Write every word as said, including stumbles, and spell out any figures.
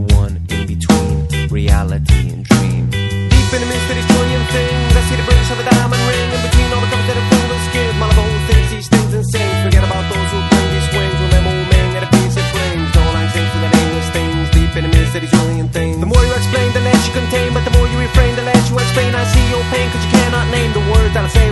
one in between reality and dream. Deep in the midst of these trillion things, I see the British have a diamond ring. In between all the covers that are full of skins, Malibu thinks these things and sings. Forget about those who bring these swings. Remember old man got a piece it brings. No line sings for the nameless things. Deep in the midst of these trillion things. The more you explain, the less you contain. But the more you refrain, the less you explain. I see your pain, cause you cannot name the words that I say.